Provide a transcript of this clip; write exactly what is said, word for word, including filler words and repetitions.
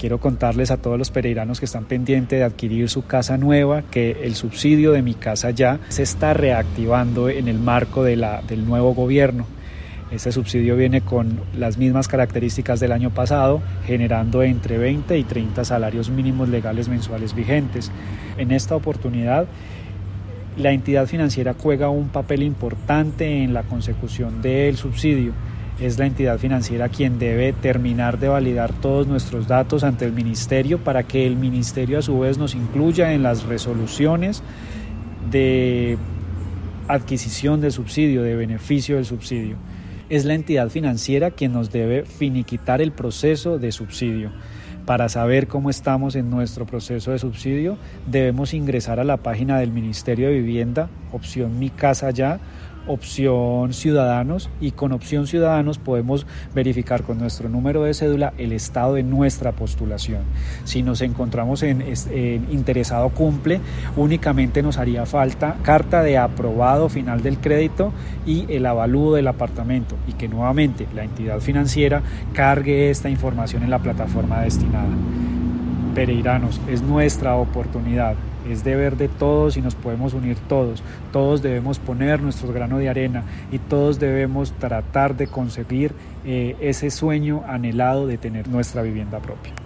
quiero contarles a todos los pereiranos que están pendientes de adquirir su casa nueva que el subsidio de Mi Casa Ya se está reactivando en el marco de la, del nuevo gobierno. Este subsidio viene con las mismas características del año pasado, generando entre veinte y treinta salarios mínimos legales mensuales vigentes. En esta oportunidad, la entidad financiera juega un papel importante en la consecución del subsidio. Es la entidad financiera quien debe terminar de validar todos nuestros datos ante el ministerio para que el ministerio a su vez nos incluya en las resoluciones de adquisición del subsidio, de beneficio del subsidio. Es la entidad financiera quien nos debe finiquitar el proceso de subsidio. Para saber cómo estamos en nuestro proceso de subsidio, debemos ingresar a la página del Ministerio de Vivienda, opción Mi Casa Ya, opción Ciudadanos, y con opción Ciudadanos podemos verificar con nuestro número de cédula el estado de nuestra postulación. Si nos encontramos en, en interesado cumple, únicamente nos haría falta carta de aprobado final del crédito y el avalúo del apartamento, y que nuevamente la entidad financiera cargue esta información en la plataforma destinada. Pereiranos, es nuestra oportunidad, es deber de todos y nos podemos unir todos. Todos debemos poner nuestro grano de arena y todos debemos tratar de conseguir eh, ese sueño anhelado de tener nuestra vivienda propia.